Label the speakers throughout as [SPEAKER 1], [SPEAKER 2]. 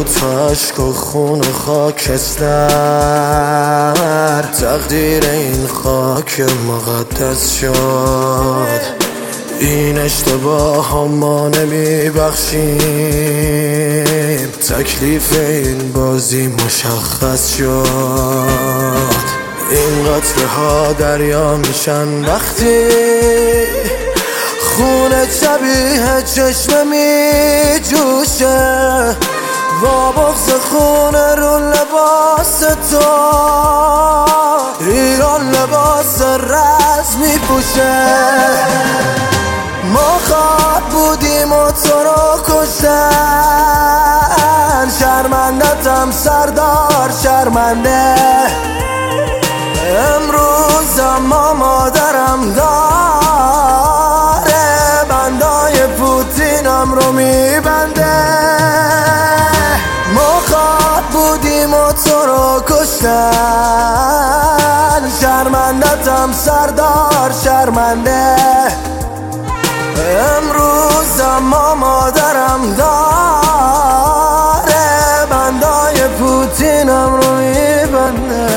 [SPEAKER 1] تو عشق و خون و خاکستر تقدیر این خاک مقدس شد. این اشتباه ها ما نمیبخشیم، تکلیف این بازی مشخص شد. این قطره ها دریا میشن وقتی خون شبیه چشم می جوشه، با بغض خون رو لباس تو ایران لباس رز می پوشه. ما خواب بودیم و تو رو کشتن، شرمندتم سردار شرمنده. امروز اما مادرم داره بندای پوتینم رو میبنده. ما خواب بودیم و تو رو کشتن، شرمندتم سردار شرمنده. امروز اما مادرم داره بندای پوتینم رو میبنده.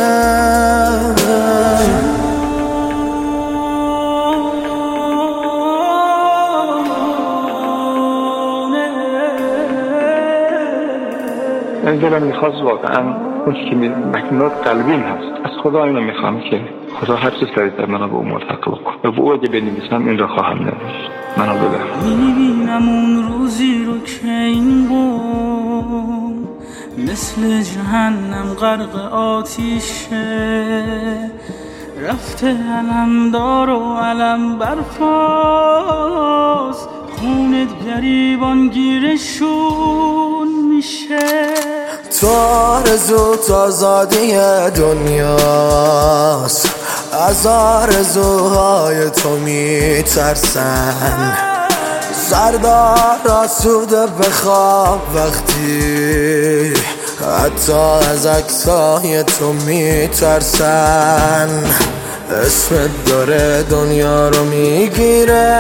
[SPEAKER 2] من دلم میخواست واقعا اون که مکنات قلبیم هست از خدا اینو میخوام که خدا هر چیز سریعتر منو به اون ملحق بکن و به او اگه بنویسم این را خواهم نوشت. منو ببر.
[SPEAKER 3] میبینم اون روزی رو که این قوم مثل جهنم غرق آتیشه، رفته علمدار و علم برفاست، خونت گریبان گیرشون میشه.
[SPEAKER 1] تو آرزو آزادی دنیاست، از آرزوهای تو میترسن. سردار آسوده بخواب وقتی حتی از عکسای تو میترسن. اسمت داره دنیا رو میگیره،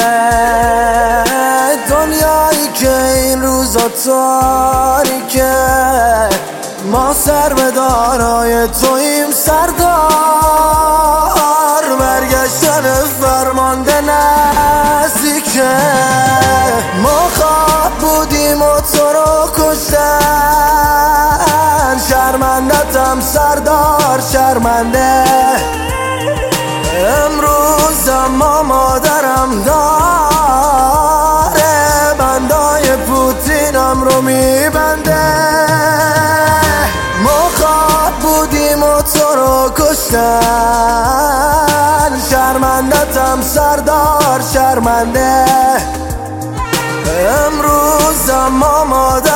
[SPEAKER 1] دنیایی که این روزا تاریکه. ما سر به دارای تویم سردار، برگشتن فرمانده نزدیکه. ما خواب بودیم و تو رو کشتن، شرمندتم سردار شرمنده. امروز اما مادرم داره بندای پوتینم رو میبنده. ما خواب بودیم و تو رو کشتن، شرمندتم سردار شرمنده. امروز اما مادرم